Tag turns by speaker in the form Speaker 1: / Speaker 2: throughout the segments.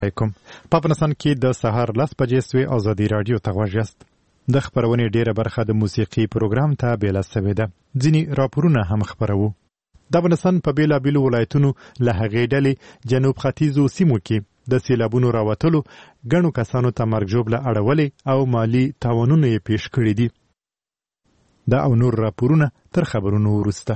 Speaker 1: علیکم. په افغانستان کې د سهار 10 بجې سوی ازادي رادیو ته غوږ یاست. د خبرونې ډیره برخه د موسیقي پروګرام ته بیل شوې ده. ځینې راپورونه هم خبرو. د افغانستان په بیلابیلو ولایتونو له هغې ډلې جنوب ختیځو سیمو کې د سیلابونو راوتلو ګڼو کسانو ته مرګ ژوبله اړولې او مالی تاوانونه یې پیښ کړي دي. دا او نور راپورونه تر خبرونو وروسته.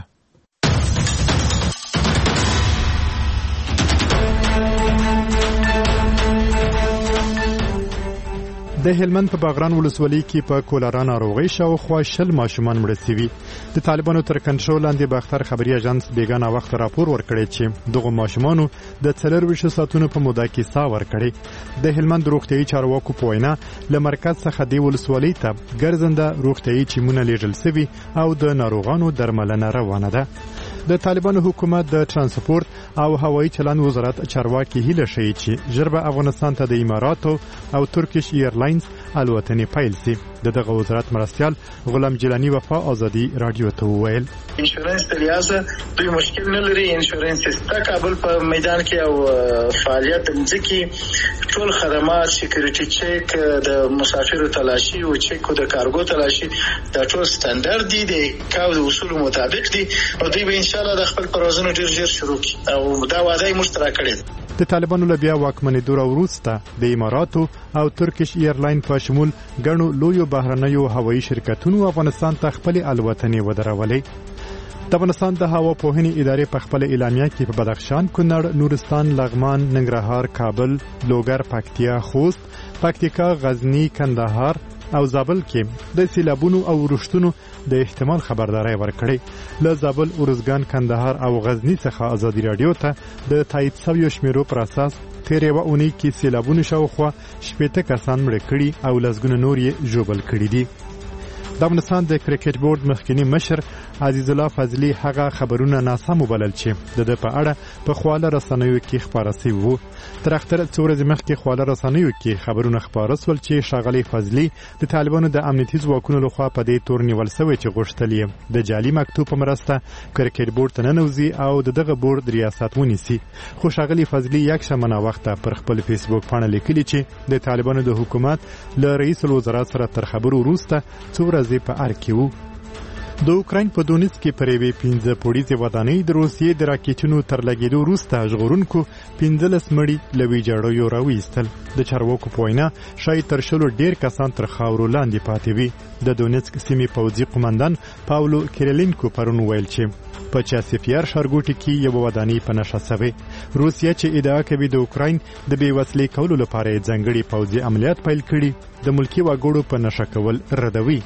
Speaker 1: د هلمند په باغران ولسوالۍ کې په کولرا ناروغۍ شاوخوا 20 ماشومان مړه شوي. د طالبانو تر کنټرول لاندې باختر خبري اژانس بیګانه وخت راپور ورکړی چې دغه ماشومانو د 24 ساعتونو په موده کې ساه ورکړې. د هلمند روغتیايي چارواکو په وینا له مرکز څخه د ولسوالۍ ته ګرځنده روغتیايي ټیمونه لیږل شوي او د ناروغانو درملنه روانه ده. د طالبانو حکومت د ترانسپورت او هوایي چلند وزارت چارواکي هیله شي چې ژر به افغانستان ته د اماراتو او ترکیش ایرلاینز الوتنې پیل شي. دغه وزارت مرستیال غلام جیلانی وفا ازادي رادیو ته وویل
Speaker 2: انشورنس د ریاضه دوی مشکل نه لري. انشورنس ستا کابل په میدان کې او فعالیت مځکي ټول خدمات سکیورټي چیک د مسافرو تلاشي او چیک د کارګو تلاشي دا ټول ستاندرد دي د کاو د اصول مطابق دي او دوی به ان شاء الله د خپل پروازونو ډیر ژر شروع کړي او دا وعده یې مشترک کړي.
Speaker 1: د طالبانو له بیا واکمنېدو وروسته د اماراتو او ترکیش ایرلاین په شمول ګڼو لویو بهرنیو هوایي شرکتونو افغانستان ته خپل الوتنې ودرولې. د افغانستان د هوا پوهنې ادارې په خپل اعلامیه کې په بدخشان، کونړ، نورستان، لغمان، ننګرهار، کابل، لوګر، پکتیا، خوست، پکتیکا، غزنی، کندهار او زابل کې د سیلابونو او ورښتونو د احتمال خبرداري ورکړې. له زابل، ارزګان، کندهار او غزنی څخه ازادي رادیو ته د تایید شویو شمیرو پر اساس تیرې و اونۍ کې سیلابونو شاوخوا 80 کسان مړه کړي او لسګونه نور یې ژوبل کړي دي. د افغانستان د کرکټ بورډ مخکنی مشر عزیز الله فضلی هغه خبرونه ناسم وبلل چې د په اړه په خواله رسنیو کې خبره شوی وو. تر اختر څو ورځې مخکې خواله رسنیو کې خبرونه خبره شول چې ښاغلی فضلی د طالبانو د امنیتي ځواکونو لخوا په دې تور نیول شوی چې غوښتل یې د جعلي مکتوب په مرسته کرکټ بورډ ته ننوځي او دغه بورډ ریاست ونیسي. خو ښاغلی فضلی یکشنبه وخت پر خپل فیسبوک باندې لیکلی چې د طالبانو د حکومت له رئیس الوزرا سره تر خبرو وروسته څو په ارکیو. د اوکراین په دونیتسک کې پر یوې 15 پوړیزې ودانۍ د روسیې د راکېټونو تر لګېدو وروسته ژغورونکو 15 مړي له ویجاړیو راویستل. د چارواکو په وینا شاید تر شلو ډېر کسان تر خاورو لاندې پاتې وي. د دونیتسک سیمې پوځي قومندان پاولو کیریلینکو پرون ویل چې په چاسیفیار ښارګوټي کې یوه ودانۍ په نښه شوې. روسیه چې ادعا کوي د اوکراین د بېوسلۍ کولو لپاره یې ځانګړي پوځي عملیات پیل کړي، د ملکي وګړو په نښه کول ردوي.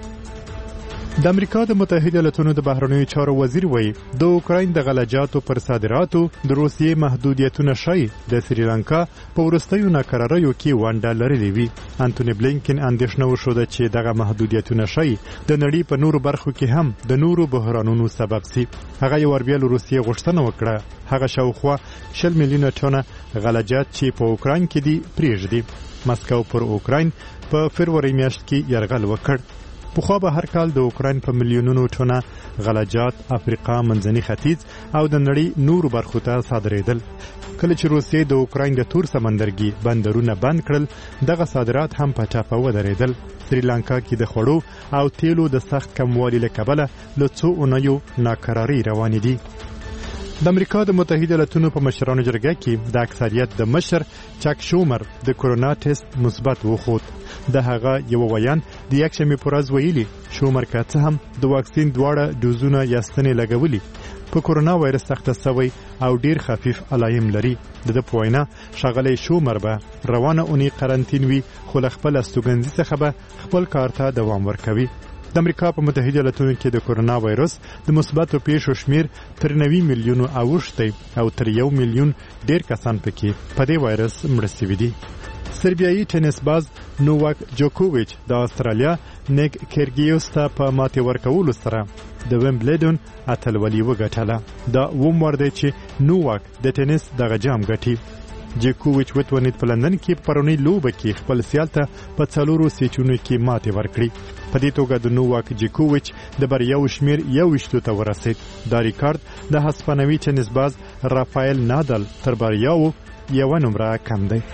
Speaker 1: د امریکا د متحده ایالاتونو د بهرنیو چارو وزیر وایي د اوکراین د غلجاتو پر صادراتو د روسیې محدودیتونه ښایي د سریلانکا په وروستیو ناکراریو کې ونډه لرلې وي. انټونی بلینکن اندېښنه وښوده چې دغه محدودیتونه ښایي د نړۍ په نورو برخو کې هم د نورو بحرانونو سبب شي. هغه یو ور بیا له روسیې غوښتنه وکړه هغه شاوخوا 20 میلیونه ټنه غلجات چې په اوکراین کې دي پرېږدي. مسکو پر اوکراین په فروری میاشت کې یرغل وکړ. پخوا به هر کال د اوکراین په میلیونونو ټنه غلجات افریقا، منځني ختیځ او د نړۍ نورو برخو ته صادرېدل. کله چې روسیې د اوکراین د تور سمندرګي بندرونه بند کړل دغه صادرات هم په ټاپه ودرېدل. سریلانکا کې د خوړو او تیلو د سخت کموالي له کبله له څو اونیو ناکراري روانې دي. د امریکا د متحده ایالاتونو په مشرانو جرګه کې د اکثریت د مشر چک شومر د کورونا ټیسټ مثبت وښود. د هغه یو ویان د یکشنبې په ورځ ویلي شومر که څه هم د واکسین دواړه ډوزونه یا ستنې لګولي په کورونا وایرس تخته شوی او ډیر خفیف علایم لري. د په وینا ښاغلی شومر به روانه اونۍ قرنطین وي خو له خپل استوګنځي څخه به خپل کار ته دوام ورکوي. د امریکا په متحده ایالاتونو کې د کورونا وایرس د مثبتو پیښو شمیر تر 90 میلیونو اوښتی او تر 1 میلیون ډیر کسان پکې په دې وایرس مړه شوي دي. سربیایي ټینس باز نوواک جوکوویچ د استرالیا نیک کیرګیوس ته په ماتې ورکولو سره د ویمبلډن اتلولي وګټله. دا ومور دی چې نوواک د ټینس دغه جام ګټي. جوکوویچ وتونید په لندن کې پرونی لوبه کې خپل سیال ته په 4 سیټونو کې ماتې ورکړي. په دې توګه د نوواک جوکوویچ د بریاو شمیر 21 ته ورسید. دا ریکارډ د هسپانوي ټینس باز رافایل نادال تر بریاو یو نمره کم دی.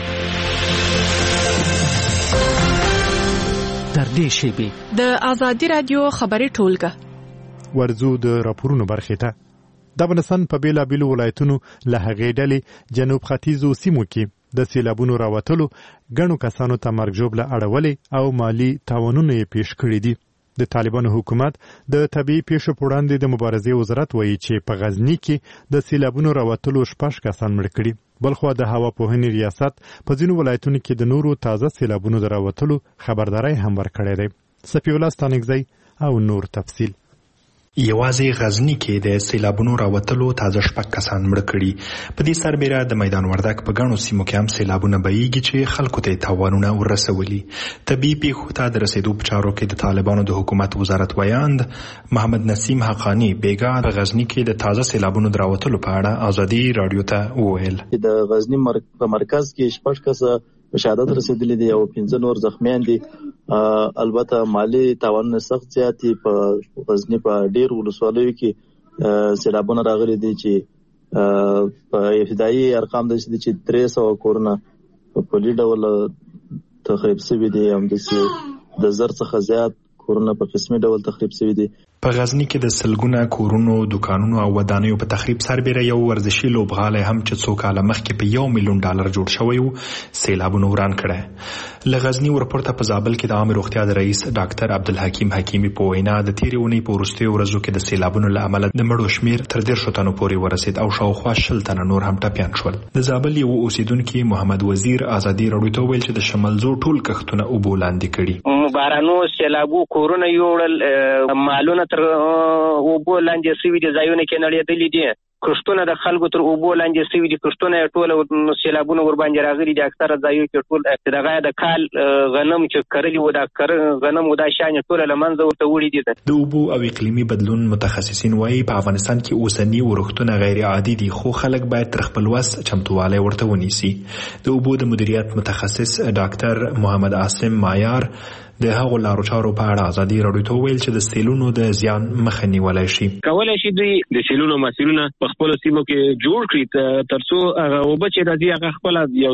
Speaker 3: در دې شیبې
Speaker 4: د آزادي رادیو خبري ټولګه
Speaker 1: ورزو د راپورونو برخې ته. د افغانستان په بیلابیلو ولایتونو له هغې ډلې جنوب ختیځو سیمو کې د سیلابونو راوتلو ګڼو کسانو ته مرګ ژوبله اړولې او مالی تاوانونه یې پیش کړي دي. د طالبانو حکومت د طبيعي پیښو په وړاندې د مبارزې وزارت وایي چې په غزنی کې د سیلابونو راوتلو 6 کسان مړ کړي. بلخو د هوا پوهنې ریاست په ځینو ولایتونو کې د نورو تازه سیلابونو د راوتلو خبرداري هم ورکړې ده. صفی الله ستانکزی او نور تفصیل.
Speaker 5: یوازې غزنی کې د سیلابونو راوتلو تازه 6 کسان مړ کړي. په دې سربېره د میدان وردګ په ګڼو سیمو کې هم سیلابونه بهیږي چې خلکو ته تاوانونه ورسولي. طبيعي پیښو ته د رسیدو په چارو کې د طالبانو د حکومت وزارت ویاند محمد نسیم حقانی بیګا د غزنی کې د تازه سیلابونو راوتلو په اړه ازادي رادیو ته وویل.
Speaker 6: د غزنی په مرکز کې 6 کسه په شهادت رسیدلي دي او 15 نور زخمیان دي. البته مالی تاوانونه سخت زیاتی په غزنی په ډیر ولسوالیو کې سیلابونه راغلي دي چې په ابتدایي ارقام د چې 300 کورونه په پلي ډول تخریب شوي دي. هم د زر څخه زیات کورونه په قسمي ډول تخریب شوي دي.
Speaker 5: په غزنی کې د سلګونه کورونو، دکانونو او ودانیو په تخریب سربېره یو ورزشي لوبغالی هم چې څو کاله مخکې په $1 ملیون جوړ شوی و سیلابونو وران کړی. له غزنی ورپورته په زابل کې د عامه روغتیا د رئیس ډاکټر عبدالحکیم حکیمي په وینا د تیرې اونۍ په وروستیو ورځو کې د سیلابونو له امله د مړو شمیر تر 10 تنو پورې ورسید او شاوخوا 20 تنه نور هم ټپیان شول. د زابل یو اوسیدونکو محمد وزیر ازادي رادیو ته ویل چې د شمالزو ټول کښتونه اوبو لاندې کړي.
Speaker 7: بارانو سیلابو کورونه یوړل، مالونه تر اوبو لاندې سوي دي، ځایونه کې نړېدلي دي، کښتونه د خلکو تر اوبو لاندې سوي دي، کښتونه ټول سیلابونه ور باندې راغلي دي. اکثره ځایو کې ټول دغه د کال غنم چې کرلي و د غنم و د شان ټول له منځه ورته وړي دي.
Speaker 5: د اوبو او اقلیمي بدلون متخصصین وایي په افغانستان کې اوسنی ورښتونه غیر عادي دي، خو خلک باید تر خپل وس چمتووالی ورته ونیسي. د اوبو د مدیریت متخصص ډاکټر محمد عاصم مایار د هغو لارو چارو په اړه ازادي رادیو ته ویل چې د سیلونو د زیان مخه نیولای شي.
Speaker 8: کولای شي دوی د سیلونو مسیرونه په خپل سیمو کې جوړ کړي ترڅو هغه اوبه چې راځي هغه خپل یو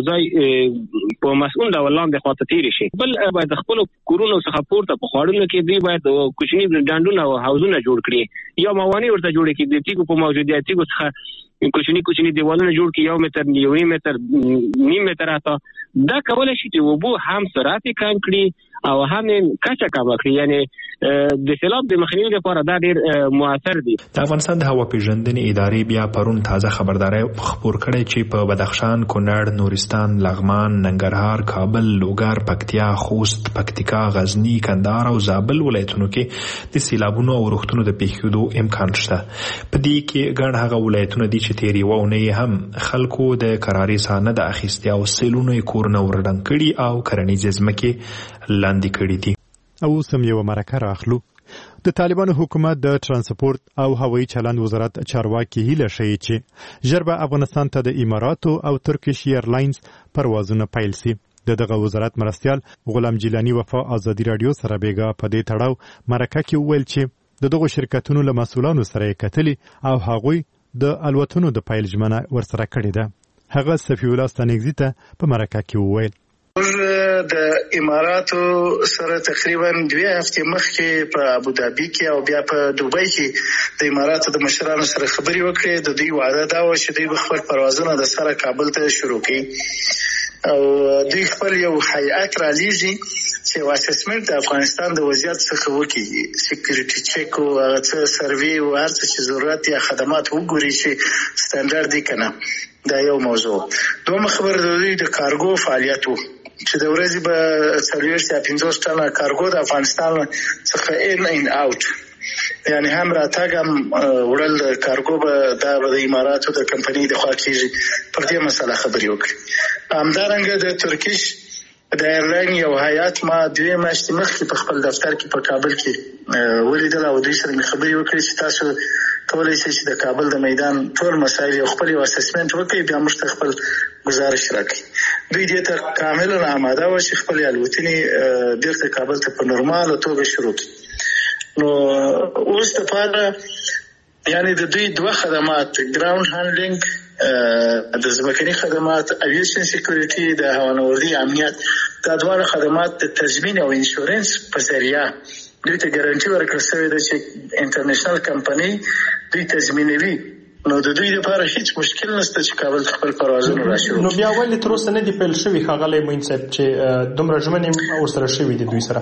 Speaker 8: ځای په مسؤل ډول لاندې خواته تیر شي. بل باید خپل کورونو څخه پورته په خواړونو کې دوی باید کوچني ډانډونه او حوضونه جوړ کړي یا موانع ورته جوړ کړي د تیګو په موجودیت تیګو څخه کوچني دیوالونه جوړ کړي 1 متر، 1 متر، 1.5 متر اته. دا کولای شي چې اوبو هم سرعت کم کړي او هم کچه کم کړي، یعنی د سیلاب د مخنیوي لپاره دا ډیر موثر دي.
Speaker 5: د افغانستان د هوا پیژندنې ادارې بیا پرون تازه خبرداري خبر کړي چې په بدخشان، کونړ، نورستان، لغمان، ننګرهار، کابل، لوګر، پکتیا، خوست، پکتیکا، غزنی، کندهار او زابل ولایتونو کې د سیلابونو او ورښتونو د پیښېدو امکان شته. په دې کې ګڼ هغه ولایتونه دي چې تیری وونه هم خلکو د قراري سانه د اخیستیا او سیلونو کورونه ورډن کړي او کرنیزې ځمکې لاندې کړي دي.
Speaker 1: او سم یو مرکه راخلو. د طالبانو حکومت د ترانسپورت او هوایي چلند وزارت چارواکي هیله شي چې ژر به افغانستان ته د اماراتو او ترکیش ایرلاینز پروازونه پیل سي. دغه وزارت مرستیال غلام جیلانی وفا ازادي رادیو سره بیګا په دې تړاو مرکه کې ویل چې دغه شرکتونو له مسؤلانو سره کتلي او هغوی د الوتنو د پیل ژمنه ورسره کړې ده. هغه صفی الله ستانکزی ته په مرکه کې وویل
Speaker 2: د اماراتو سره تقریبا 2 هفتې مخکې په ابوظبي کې او بیا په دوبۍ کې د اماراتو د مشرانو سره خبرې وکړې. د دوی وعده دا و چې دوی خپل پروازونه د سره کابل ته شروع کړي او دوی خپل یو هیئت را لیږي چې واسسمنت د افغانستان د وضعیت څخه وکړي، سکیورټي چیک او هغه سروي او هر څه چې ضرورت یا خدمات وګوري چې سټانډرډ دي کنه. دا یو موضوع. دومره خبر د دوی د کارګو فعالیتو چې د ورځې به 40 یا 50 ټنه کارګو د افغانستان څخه ان اوټ، یعنی هم راتګ هم وړل د کارګو به د اماراتو د کمپنۍ د خوا کېږي. پر دې مسله خبرې وکړي. همدارنګه د ترکیش د ایرلاین یو هیئت ما 2 میاشتې مخکې په خپل دفتر کې په کابل کې ولیدل او دوی سره مې خبرې وکړې چې تاسو کولای شئ چې د کابل د میدان ټول مسایل یو خپل اسسمنت وکړي، بیا موږ خپل گزارش راکړي. دوی دې ته کاملا آماده و چې خپل الوتنې بیرته کابل ته په نورماله توګه شروع کړي. نو اوس لپاره یعنی د دوی 2 خدمات ګراوند هانډلینګ د ځمکني خدمات اویشن سکیورټي د هوانوردي امنیت دا دواړه خدمات د تضمین او انشورنس په ذریعہ دوی ته ګارانټي ورکړل شوې ده چې انټرنیشنل کمپنی دوی تضمینوي نو د دوی لپاره هیڅ مشکل نشته چې کابل خپل پروازونه راشي. نو
Speaker 5: بیا ولې تر اوسه نه دی پیل شوی ښاغلی معین صاحب چې دومره ژمنې ورسره شوي دي دوی سره؟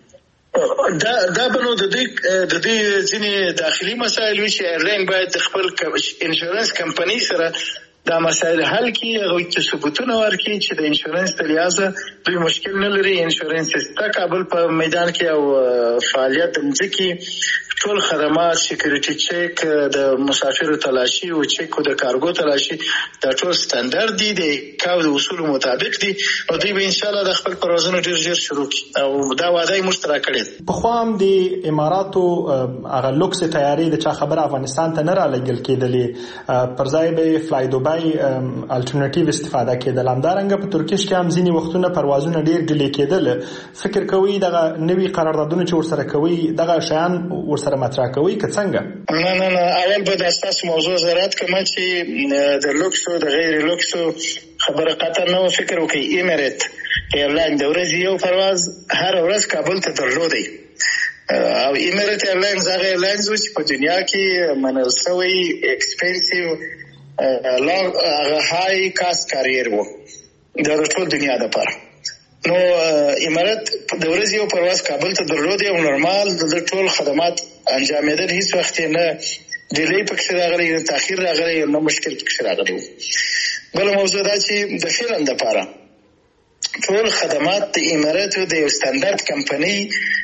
Speaker 2: دا بنو د دوی ځینې داخلي مسایل وي چې ایرلاین باید د خپل انشورنس کمپنی سره دا مسایل حل کړي، هغوی ته ثبوتونه ورکړي چې د انشورنس په لحاظه دوی مشکل نه لري. انشورنس شته کابل په میدان کې او فعالیت د ځمکې ټول خدمات سکیورټي چیک د مسافرو تلاشي او چیک د کارګو تلاشي دا ټول سټانډرډ دي د کاو د اصول مطابق دي او دوی به ان شاء الله د خپل پروازونه ډیر ژر شروع کړي او دا وعده یې مشترک کړي.
Speaker 5: په خوام د اماراتو هغه لوکس تیاری د چا خبر افغانستان ته نه را لګل کېدلې پر ځای به فلای دوبای الټرنیټیو استفاده کېدل. همدارنګه په ترکیش کې هم ځینې وختونه پروازونه ډیر ډیلې کېدل. فکر کوي دغه نوي قراردادونه چې ورسره کوي دغه شیان ورسره مطرح کوي که څنګه؟
Speaker 2: نه اول به د اساس موضوع زراعت کوم چې د لوکسو د غیر لوکسو خبره قطع نه فکر وکړي. ایمریت ایرلاین د ورځې یو پرواز هر ورځ کابل ته درلودي او ایمریت ایرلاین هغه ایرلاینز چې په دنیا کې منل شوی ایکسپنسیو لانګ هاي کاست کاریر وو د ټول دنیا لپاره. نو امارات د ورځې یو پرواز کابل ته درلودي او نورمال د ټول خدمات انجامېدل، هیڅ وخت نه ډیلی پکې راغلی نه تاخير راغلی نه مشکل پکې راغلی. بل موضوع دا چې د فعلا لپاره ټول خدمات د اماراتو د یو سټانډرډ کمپنی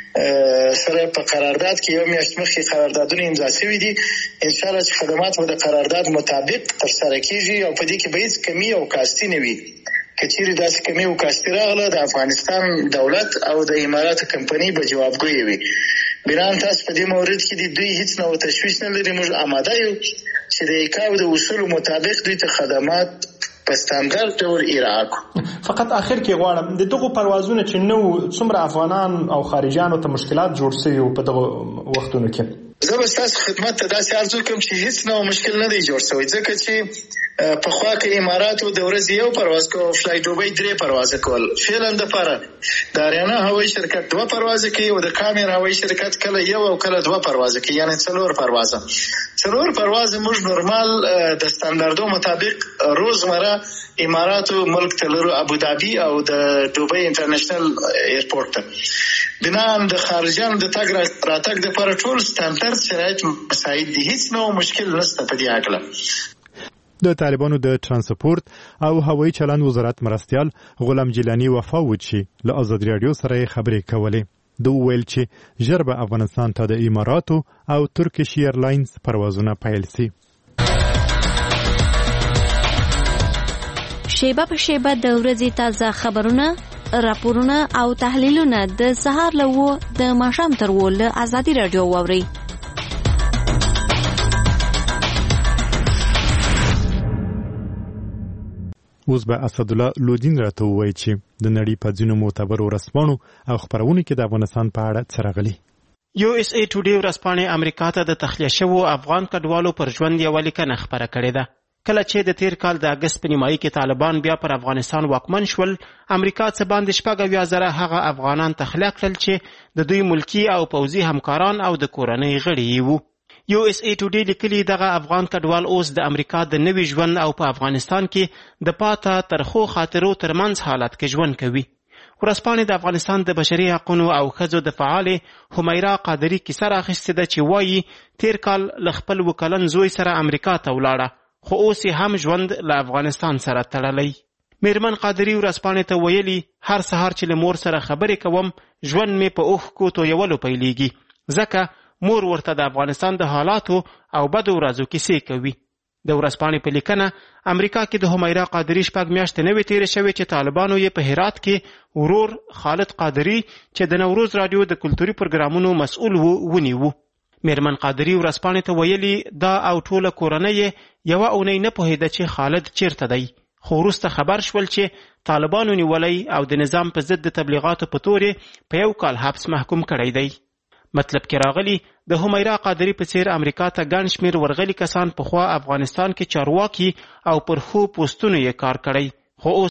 Speaker 2: سره په قرارداد کې یو میاشت مخکې قراردادونه امضا شوي دي. ان شاء الله چې خدمات به د قرارداد مطابق ترسره کیږي او په دې کې به هیڅ کمی او کاستی نه وي. کچېرې داسې کمی او کاستی راغله د افغانستان دولت او د اماراتو کمپنی به جوابګوی وي. بنان تاسو په دې مورد کې دوی هیڅ نوع تشویش نه لري. موږ آماده یو چې د ایکاو د اصول مطابق دوی ته خدمات په سټانډرډ ډول ارائه کړو.
Speaker 5: فقط اخر کې غواړم د دغه پروازونو چې نو څومره افغانان او خارجيانو ته مشکلات جوړ شوي په دغه وختونو کې
Speaker 2: زه به تاسو خدمت ته داسې عرض وکړم چې هیڅ نوع مشکل نه دی جوړ شوی ځکه چې په خوا کې اماراتو د ورځې یو پرواز کو فلای دوبۍ 3 پرواز کول فعلا د لپاره د اریانا هوایي شرکت 2 پرواز کوي او د کامیر هوایي شرکت کله یو او کله 2 پرواز کوي یعنی 4 پرواز موږ نورمال د سټانډردو مطابق روزمره اماراتو ملک تلرو ابوظبي او د دوبۍ انټرنیشنل ایرپورټ ته بنان د خارجيانو د تګ راتګ د لپاره ټول سټانډرډ شرایط مساعد دي. هیڅ نو مشکل نشته په دې اړه.
Speaker 1: د طالبانو د ترانسپورت او هوایي چلند وزارت مرستيال غلام جیلانی وفاوت شي له آزاد رادیو سره خبرې کولې. دوی ویل چې ژر به افغانستان ته د اماراتو او ترکیش ایرلاینز پروازونه پیل شي.
Speaker 3: شیبه په شیبه د ورځې تازه خبرونه، راپورونه او تحلیلونه د سهار له و د ماښام تر و له آزادي رادیو واوري.
Speaker 1: اوس به اسدالله لودین راته وایي چې د نړۍ په ځینو معتبرو رسمانو او خبرونو کې د افغانستان په اړه څه راغلي.
Speaker 9: USA Today ورځپاڼې امریکا ته د تخلیه شوو افغان کډوالو پر ژوند یوه لیکنه خپره کړې ده. کله چې د تیر کال د اګست په نیمایي کې طالبان بیا پر افغانستان واکمن شول، امریکا څه باندې 80,000 هغه افغانان تخلیه کړل چې د دوی ملکی او پوځي همکاران او د کورنۍ غړي وو. USA Today لیکلي دغه افغان کډوال اوس د امریکا د نوي ژوند او په افغانستان کې د پاته ترخو خاطرو ترمنځ حالت کې ژوند کوي. ورځپاڼې د افغانستان د بشري حقوقو او ښځو د فعالې حمیرا قادري کیسه راخیستې ده چې وایي تیر کال له خپل وکلن زوی سره امریکا ته ولاړه، خو اوس هم ژوند له افغانستان سره تړلی. میرمن قادري ورځپاڼې ته ویلي هر سهار چې له مور سره خبرې کوم ژوند مې په اوښکو تویولو پیلیږي، ځکه مور ورته د افغانستان د حالاتو او بدو ورځو کیسې کوي. د ورځپاڼې په لیکنه امریکا کې د حمیرا قادري 6 میاشتې نه وې تېرې شوې چې طالبانو یې په هرات کې ورور خالد قادري چې د نوروز رادیو د کلتوري پروګرامونو مسؤل ونیو. میرمن قادري ورځپاڼې ته ویلي دا او ټوله کورنۍ یوه اونۍ نه پوهېده چې خالد چیرته دی، خو وروسته خبر شول چې طالبانو نیولی او د نظام په ضد د تبلیغاتو په تور په 1 کال حبس محکوم کړی دی. مطلب کې راغلی د همیرا قادری په څیر امریکا ته ګڼ شمېر ورغلي کسان پخوا افغانستان کې چارواکي او پر ښو پوسټونو یې کار کړی، خو